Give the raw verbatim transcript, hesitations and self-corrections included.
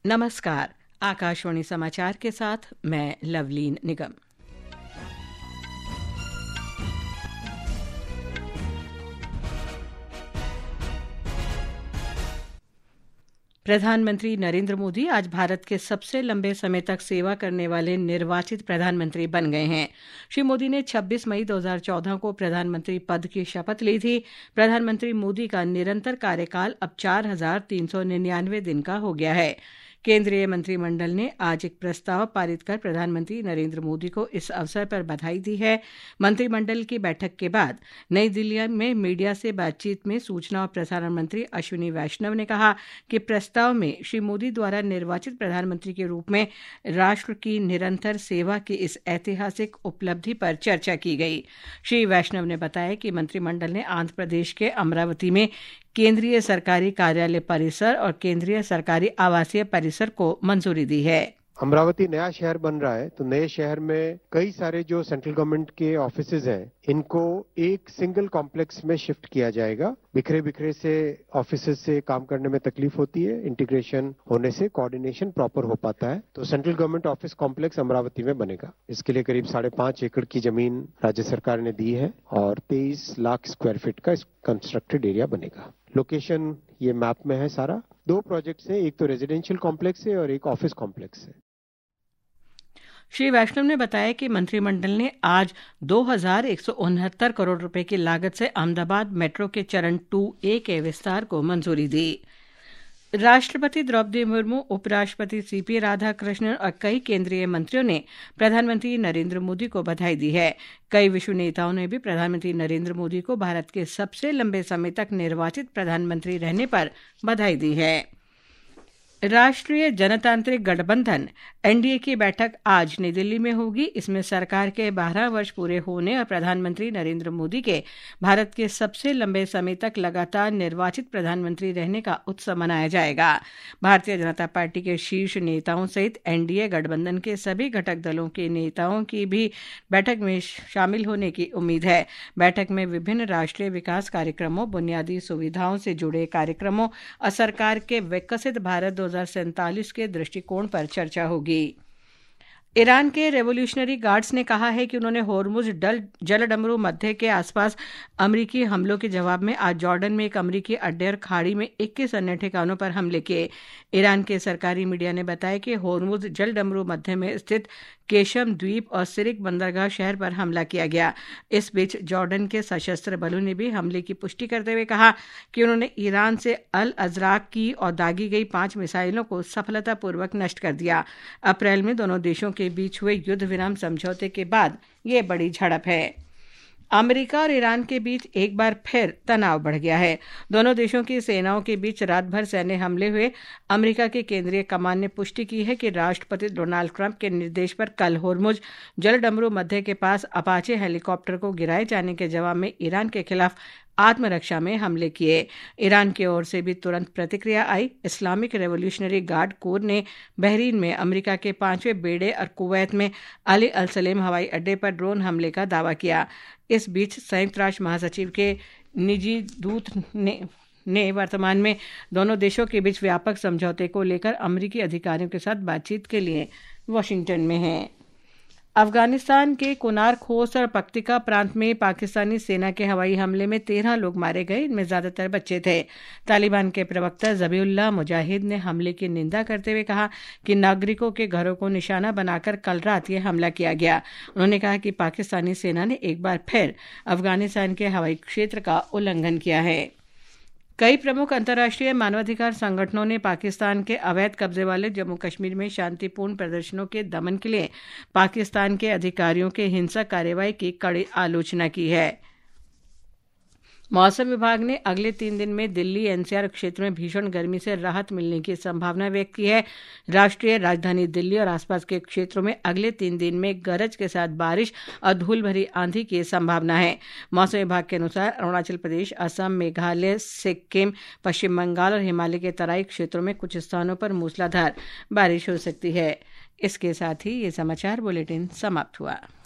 नमस्कार। आकाशवाणी समाचार के साथ मैं लवलीन निगम। प्रधानमंत्री नरेंद्र मोदी आज भारत के सबसे लंबे समय तक सेवा करने वाले निर्वाचित प्रधानमंत्री बन गए हैं। श्री मोदी ने छब्बीस मई दो हज़ार चौदह को प्रधानमंत्री पद की शपथ ली थी। प्रधानमंत्री मोदी का निरंतर कार्यकाल अब चार हजार तीन सौ निन्यानवे दिन का हो गया है। केंद्रीय मंत्रिमंडल ने आज एक प्रस्ताव पारित कर प्रधानमंत्री नरेंद्र मोदी को इस अवसर पर बधाई दी है। मंत्रिमंडल की बैठक के बाद नई दिल्ली में मीडिया से बातचीत में सूचना और प्रसारण मंत्री अश्विनी वैष्णव ने कहा कि प्रस्ताव में श्री मोदी द्वारा निर्वाचित प्रधानमंत्री के रूप में राष्ट्र की निरंतर सेवा की इस ऐतिहासिक उपलब्धि पर चर्चा की गई। श्री वैष्णव ने बताया कि मंत्रिमंडल ने आंध्र प्रदेश के अमरावती में केंद्रीय सरकारी कार्यालय परिसर और केंद्रीय सरकारी आवासीय परिसर को मंजूरी दी है। अमरावती नया शहर बन रहा है, तो नए शहर में कई सारे जो सेंट्रल गवर्नमेंट के ऑफिसेज हैं, इनको एक सिंगल कॉम्प्लेक्स में शिफ्ट किया जाएगा। बिखरे बिखरे से ऑफिसेज से काम करने में तकलीफ होती है, इंटीग्रेशन होने से कोऑर्डिनेशन प्रॉपर हो पाता है। तो central government office complex Amaravati में बनेगा। इसके लिए करीब साढ़े पांच एकड़ की जमीन राज्य सरकार ने दी है और तेईस लाख स्क्वायर फीट का कंस्ट्रक्टेड एरिया बनेगा। लोकेशन ये मैप में है सारा। दो प्रोजेक्ट्स हैं, एक तो रेजिडेंशियल कॉम्प्लेक्स है और एक ऑफिस कॉम्प्लेक्स है। श्री वैष्णव ने बताया कि मंत्रिमंडल ने आज दो हजार एक सौ उनहत्तर करोड़ रुपए की लागत से अहमदाबाद मेट्रो के चरण टू ए के विस्तार को मंजूरी दी। राष्ट्रपति द्रौपदी मुर्मू, उपराष्ट्रपति सीपी राधाकृष्णन और कई केंद्रीय मंत्रियों ने प्रधानमंत्री नरेंद्र मोदी को बधाई दी है। कई विश्व नेताओं ने भी प्रधानमंत्री नरेंद्र मोदी को भारत के सबसे लंबे समय तक निर्वाचित प्रधानमंत्री रहने पर बधाई दी है। राष्ट्रीय जनतांत्रिक गठबंधन एनडीए की बैठक आज नई दिल्ली में होगी। इसमें सरकार के बारह वर्ष पूरे होने और प्रधानमंत्री नरेंद्र मोदी के भारत के सबसे लंबे समय तक लगातार निर्वाचित प्रधानमंत्री रहने का उत्सव मनाया जाएगा। भारतीय जनता पार्टी के शीर्ष नेताओं सहित एनडीए गठबंधन के सभी घटक दलों के नेताओं की भी बैठक में शामिल होने की उम्मीद है। बैठक में विभिन्न राष्ट्रीय विकास कार्यक्रमों, बुनियादी सुविधाओं से जुड़े कार्यक्रमों और सरकार के विकसित भारत दो हजार सैंतालीस के दृष्टिकोण पर चर्चा होगी। ईरान के रेवोल्यूशनरी गार्ड्स ने कहा है कि उन्होंने होर्मुज जलडमरू मध्य के आसपास अमरीकी हमलों के जवाब में आज जॉर्डन में एक अमरीकी अड्डे और खाड़ी में इक्कीस अन्य ठिकानों पर हमले किए। ईरान के सरकारी मीडिया ने बताया कि होर्मुज जलडमरू मध्य में स्थित केशम द्वीप और सिरिक बंदरगाह शहर पर हमला किया गया। इस बीच जॉर्डन के सशस्त्र बलों ने भी हमले की पुष्टि करते हुए कहा कि उन्होंने ईरान से अल अजराक की और दागी गई पांच मिसाइलों को सफलतापूर्वक नष्ट कर दिया। अप्रैल में दोनों देशों के बीच हुए युद्ध विराम समझौते के बाद ये बड़ी झड़प है। अमेरिका और ईरान के बीच एक बार फिर तनाव बढ़ गया है। दोनों देशों की सेनाओं के बीच रात भर सैन्य हमले हुए। अमेरिका के केंद्रीय कमान ने पुष्टि की है कि राष्ट्रपति डोनाल्ड ट्रंप के निर्देश पर कल होर्मुज जलडमरू मध्य के पास अपाचे हेलीकॉप्टर को गिराए जाने के जवाब में ईरान के खिलाफ आत्मरक्षा में हमले किए। ईरान की ओर से भी तुरंत प्रतिक्रिया आई। इस्लामिक रेवोल्यूशनरी गार्ड कोर ने बहरीन में अमेरिका के पांचवें बेड़े और कुवैत में अली अल सलेम हवाई अड्डे पर ड्रोन हमले का दावा किया। इस बीच संयुक्त राष्ट्र महासचिव के निजी दूत ने ने वर्तमान में दोनों देशों के बीच व्यापक समझौते को लेकर अमेरिकी अधिकारियों के साथ बातचीत के लिए वाशिंगटन में हैं। अफगानिस्तान के कुनार खोस और पक्तिका प्रांत में पाकिस्तानी सेना के हवाई हमले में तेरह लोग मारे गए। इनमें ज्यादातर बच्चे थे। तालिबान के प्रवक्ता जबीउल्लाह मुजाहिद ने हमले की निंदा करते हुए कहा कि नागरिकों के घरों को निशाना बनाकर कल रात यह हमला किया गया। उन्होंने कहा कि पाकिस्तानी सेना ने एक बार फिर अफगानिस्तान के हवाई क्षेत्र का उल्लंघन किया है। कई प्रमुख अंतर्राष्ट्रीय मानवाधिकार संगठनों ने पाकिस्तान के अवैध कब्जे वाले जम्मू कश्मीर में शांतिपूर्ण प्रदर्शनों के दमन के लिए पाकिस्तान के अधिकारियों के हिंसक कार्रवाई की कड़ी आलोचना की है। मौसम विभाग ने अगले तीन दिन में दिल्ली एनसीआर क्षेत्र में भीषण गर्मी से राहत मिलने की संभावना व्यक्त की है। राष्ट्रीय राजधानी दिल्ली और आसपास के क्षेत्रों में अगले तीन दिन में गरज के साथ बारिश और धूल भरी आंधी की संभावना है। मौसम विभाग के अनुसार अरुणाचल प्रदेश, असम, मेघालय, सिक्किम, पश्चिम बंगाल और हिमालय के तराई क्षेत्रों में कुछ स्थानों पर मूसलाधार बारिश हो सकती है। इसके साथ ही ये समाचार बुलेटिन समाप्त हुआ।